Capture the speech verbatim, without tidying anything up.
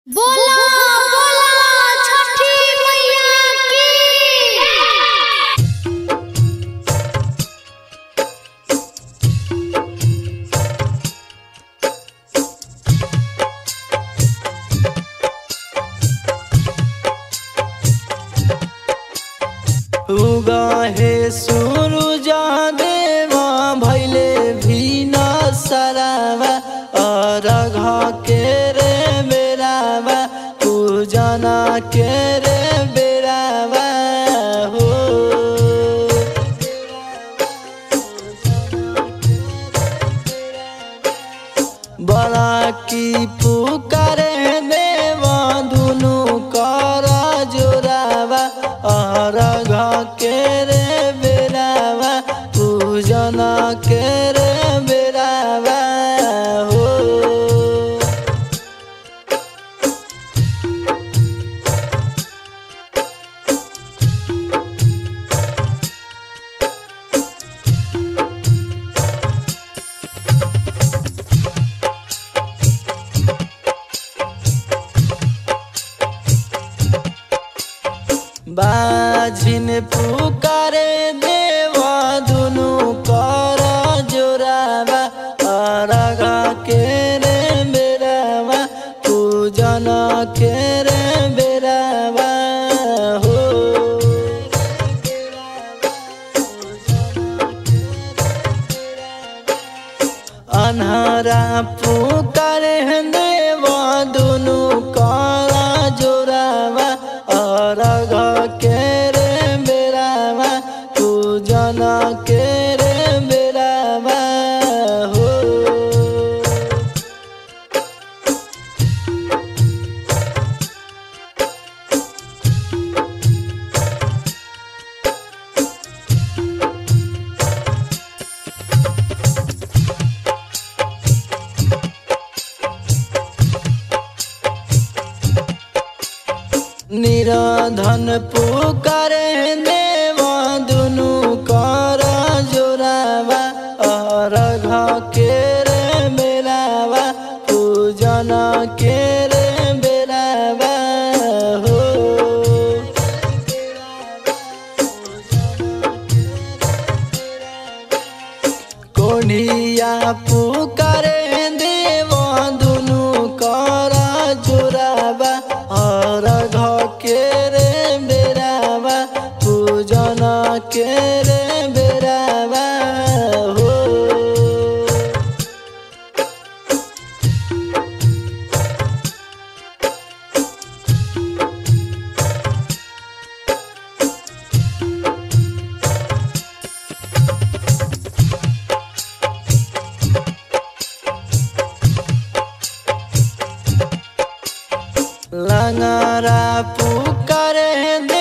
बोला बोला छठी मैया की। उगा हे सूरज देवा भैले भीना सरावा अरघा के रे बेरावा पूजना के रे बेरावा हो बड़ा की पुकारे देवा दुनु करा जोरावा अरघा के रे बेरावा पूजना के रे बेरावा हो बाझिन पुकारे देवा दुनु कर जोरावा अरघा के रे बेरावा पूजना के रे बेरावा हो अन्हरा पुकारे देवा दुनु कर जोरावा अरघा के रे बेरावा पूजना के रे बेरावा हो निराधन पुकारे देवा दुनु कर जोरावा अरघा के रे बेरावा पूजना के रे बेरावा हो कोनिया पुकारे देवा दुनु कर जोरावा अरघा के रे बेरावा पूजना के रे बेरावा हो लंगरा पुकारे